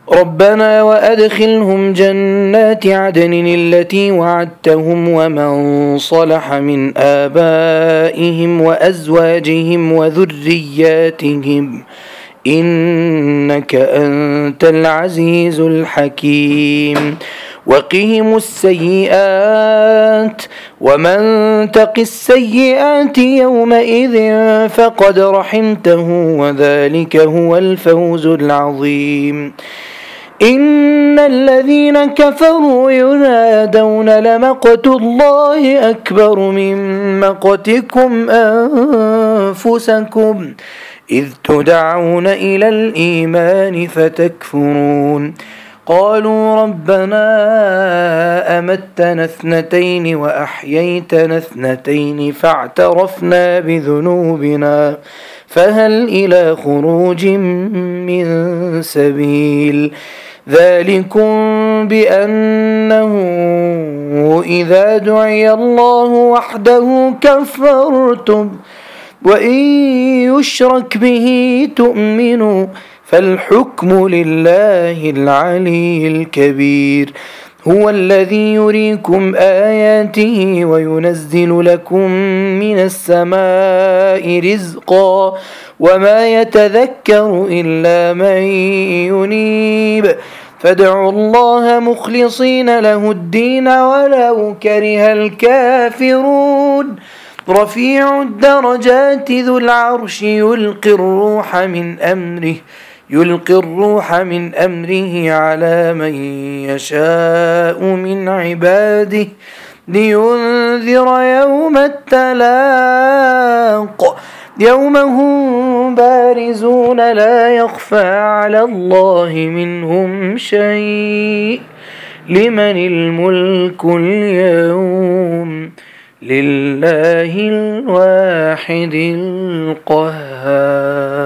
ربنا وأدخلهم جنات عدن التي وعدتهم ومن صلح من آبائهم وأزواجهم وذرياتهم إنك أنت العزيز الحكيم وقهم السيئات ومن تق السيئات يومئذ فقد رحمته وذلك هو الفوز العظيم إن الذين كفروا ينادون لمقت الله أكبر من مقتكم أنفسكم إذ تدعون إلى الإيمان فتكفرون قالوا ربنا أمتنا اثنتين وأحييتنا اثنتين فاعترفنا بذنوبنا فهل إلى خروج من سبيل ذلكم بأنه إذا دعي الله وحده كفرتم وإن يشرك به تؤمنوا فالحكم لله العلي الكبير هو الذي يريكم آياته وينزل لكم من السماء رزقا وما يتذكر إلا من ينيب فادعوا الله مخلصين له الدين ولو كره الكافرون رفيع الدرجات ذو العرش يلقي الروح من أمره على من يشاء من عباده لينذر يوم التلاق يوم هم بارزون لا يخفى على الله منهم شيء لمن الملك اليوم لله الواحد القهار.